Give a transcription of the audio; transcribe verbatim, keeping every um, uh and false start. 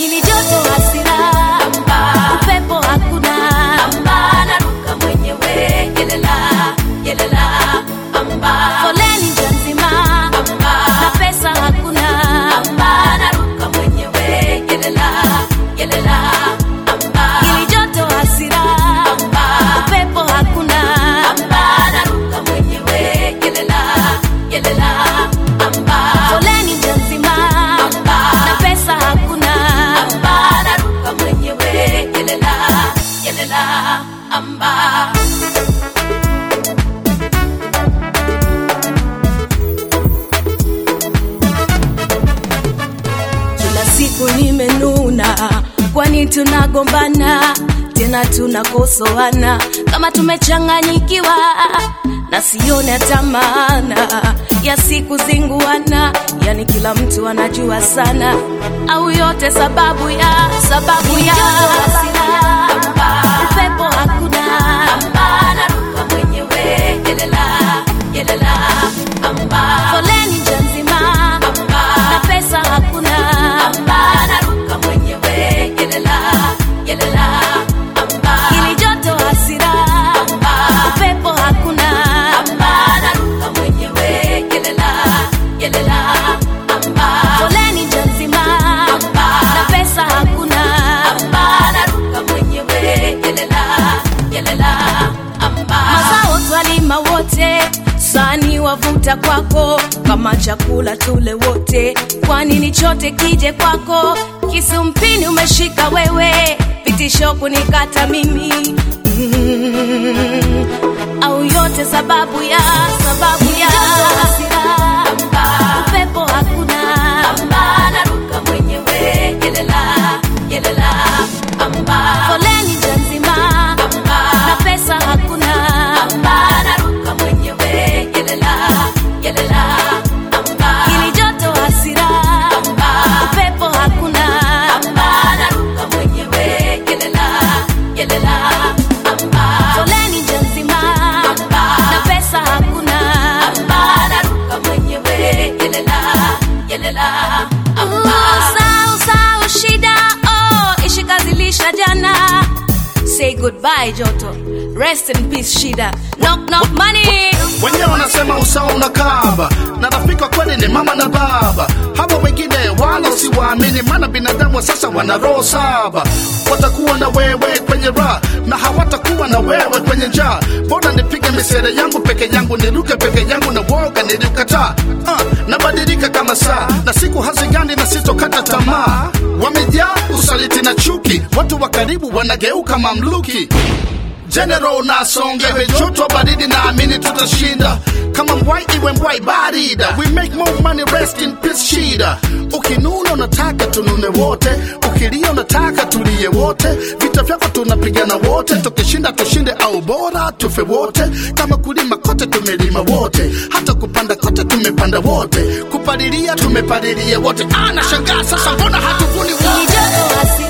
Ili joto hasira, upepo hakuna, naruka mwenyewe, yelela, yelela, foleni njia nzima, na pesa hakuna, naruka mwenyewe, yelela, yelela, ili joto hasira, upepo hakuna, naruka mwenyewe, yelela, yelela, foleni njia nzima, na pesa hakuna, naruka mwenyewe, yelela, yelela, amba. Kila siku nimenuna, kwani tunagombana, tena tunakosoana, kama tumechanganyikiwa, na sione hata maana ya siku zinguana, yani kila mtu anajua sana, au yote sababu ya, sababu ya upepo hakuna, naruka mwenyewe, yelela, yelela, foleni njia nzima, na pesa hakuna, naruka mwenyewe, yelela, yelela, ili joto hasira, upepo hakuna, naruka mwenyewe, yelela, yelela, foleni njia nzima, na pesa hakuna, naruka mwenyewe, yelela, yelela, mazao twalima wote, sani wavuta kwako, kama chakula tule wote, kwani ni chote kije kwako, kisu mpini umeshika wewe, pitisho kunikata mimi, mm, au yote sababu ya, sababu ya upepo hakuna, naruka mwenyewe, yelela, yelela, foleni njia nzima, na pesa hakuna, naruka mwenyewe, yelela, yelela, ili joto hasira, upepo hakuna, naruka mwenyewe, yelela, yelela, foleni njia nzima, na pesa hakuna, naruka mwenyewe, yelela, yelela, sau sau shida, oh ishikazilisha jana. Say goodbye joto, rest in peace shida, knock knock money. Wenye wanasema usawa unakaba, na rafiki kweli ni mama na baba, hawa wengine wala siwaamini, maana binadamu sasa wana roho saba, watakuwa na wewe kwenye raha, na hawatakuwa na wewe kwenye njaa. Bora nipige misere yangu peke yangu, niruke peke yangu, na woga nilikataa. uh, Nabadilika kama saa, na siku hazigani, na sitokata tamaa. Wamejaa usaliti na chuki, watu wa karibu wanageuka mamluki. General na songewe, joto baridi, na amini tutashinda, kama mbwai iwe mbwai barida. We make more money, rest in peace shida. Ukinuna unataka tunune wote, ukilia unataka tulie wote, vita vyako tunapigana wote, tukishinda tushinde au bora tufe wote. Kama kulima kote tumelima wote, hata kupanda kote tumepanda wote, kupalilia tumepalilia wote. Anashangaa sasa mbona hatuvuni wote.